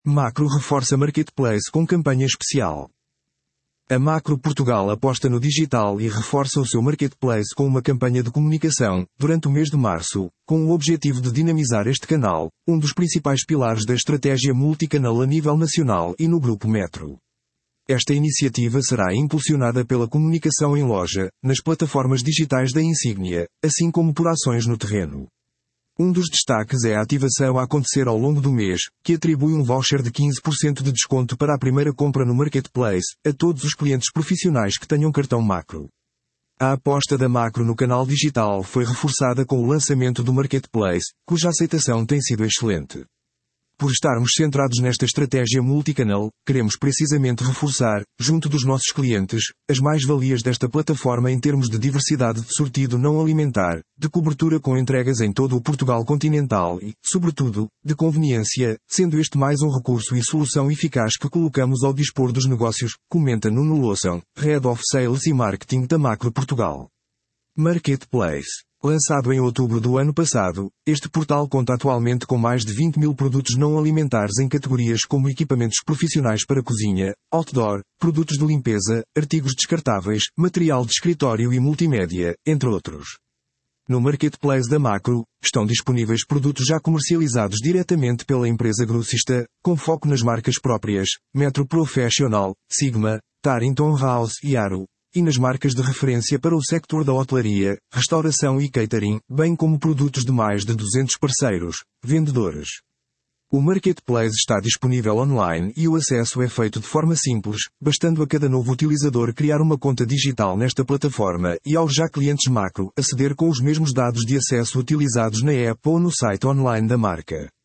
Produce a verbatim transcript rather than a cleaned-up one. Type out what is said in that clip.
Macro reforça Marketplace com campanha especial. A Macro Portugal aposta no digital e reforça o seu Marketplace com uma campanha de comunicação, durante o mês de março, com o objetivo de dinamizar este canal, um dos principais pilares da estratégia multicanal a nível nacional e no Grupo Metro. Esta iniciativa será impulsionada pela comunicação em loja, nas plataformas digitais da insígnia, assim como por ações no terreno. Um dos destaques é a ativação a acontecer ao longo do mês, que atribui um voucher de quinze por cento de desconto para a primeira compra no Marketplace, a todos os clientes profissionais que tenham cartão Macro. A aposta da Macro no canal digital foi reforçada com o lançamento do Marketplace, cuja aceitação tem sido excelente. Por estarmos centrados nesta estratégia multicanal, queremos precisamente reforçar, junto dos nossos clientes, as mais-valias desta plataforma em termos de diversidade de sortido não alimentar, de cobertura com entregas em todo o Portugal continental e, sobretudo, de conveniência, sendo este mais um recurso e solução eficaz que colocamos ao dispor dos negócios, comenta Nuno Loução, Head of Sales e Marketing da Macro Portugal. Marketplace. Lançado em outubro do ano passado, este portal conta atualmente com mais de vinte mil produtos não alimentares em categorias como equipamentos profissionais para cozinha, outdoor, produtos de limpeza, artigos descartáveis, material de escritório e multimédia, entre outros. No Marketplace da Macro, estão disponíveis produtos já comercializados diretamente pela empresa grossista, com foco nas marcas próprias, Metro Professional, Sigma, Tarrington House e Aro, e nas marcas de referência para o sector da hotelaria, restauração e catering, bem como produtos de mais de duzentos parceiros, vendedores. O Marketplace está disponível online e o acesso é feito de forma simples, bastando a cada novo utilizador criar uma conta digital nesta plataforma e aos já clientes Macro aceder com os mesmos dados de acesso utilizados na app ou no site online da marca.